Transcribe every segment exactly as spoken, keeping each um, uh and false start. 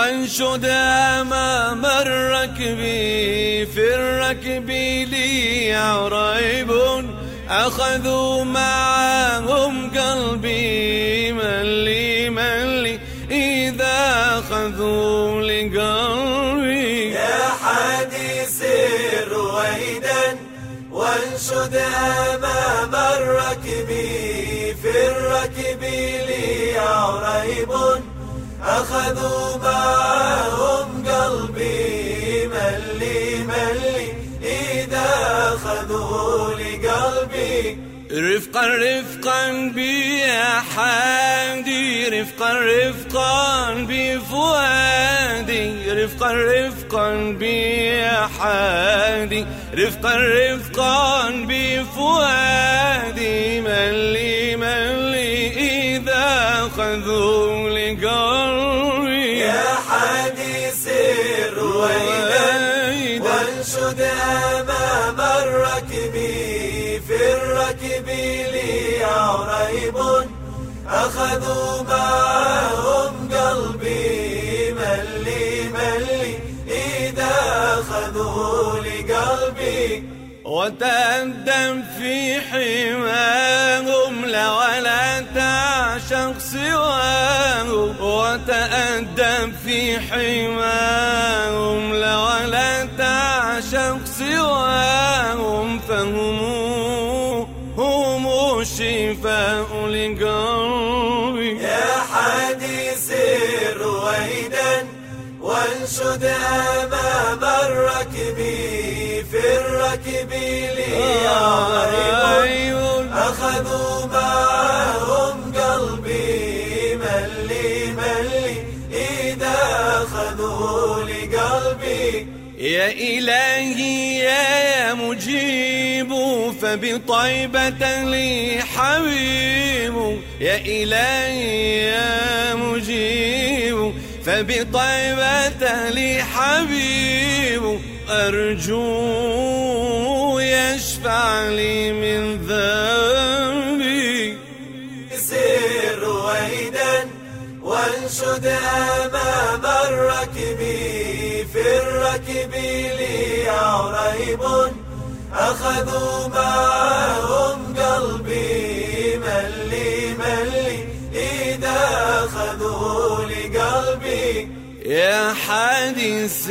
وانشد أمام الركب في الركب لي عريب أخذوا معهم قلبي من لي من لي إذا أخذوا لقلبي. يا حديث رويدا وانشد أمام الركب في الركب لي عريب أخذوا معهم قلبي من لي من لي إذا أخذوا لقلبي. رفقا رفقا بي يا حادي رفقا رفقا بفؤادي رفقا رفقا بي يا حادي رفقا رفقا بفؤادي من لي من لي إذا أخذوا لقلبي. يا حديث رويدا وانشد أمام الركب في الركب لي عريب أخذوا معهم قلبي من لي من لي إذا أخذوا لقلبي. وتأدب في حماهم لا ولا تعشق سواهم وتأدب في حماهم لا ولا تعشق سواهم فهم هم الشفاء لقلبي. يا حديث رويدا وانشد أمام الركب في الركب لي عريب أخذوا معهم قلبي من لي من لي إذا أخذوا لقلبي. يا إلهي يا مجيب فبطيبة لي حبيب يا إلهي يا مجيب فبطيبة لي حبيب أرجو يشفع لي من ذنبي. سير رويدا وانشد أمام الركب في الركب لي عريب أخذوا معهم قلبي من لي من لي إذا أخذوا لقلبي. يا حديث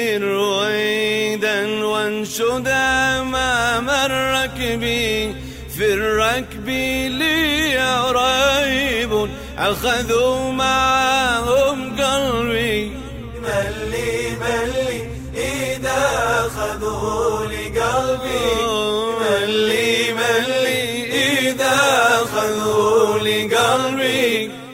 رويدا وانشد أمام الركب في الركب لي عريب أخذوا معهم قلبي من لي من لي إذا أخذوا لقلبي. من لي من لي إذا أخذوا لقلبي.